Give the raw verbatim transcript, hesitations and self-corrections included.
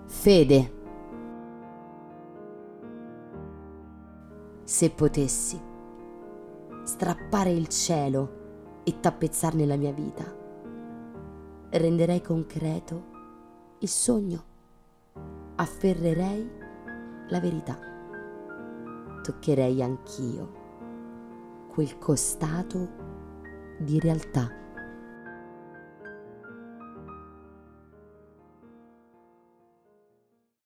Fede. Se potessi strappare il cielo e tappezzarne la mia vita, renderei concreto il sogno, afferrerei la verità, toccherei anch'io quel costato di realtà.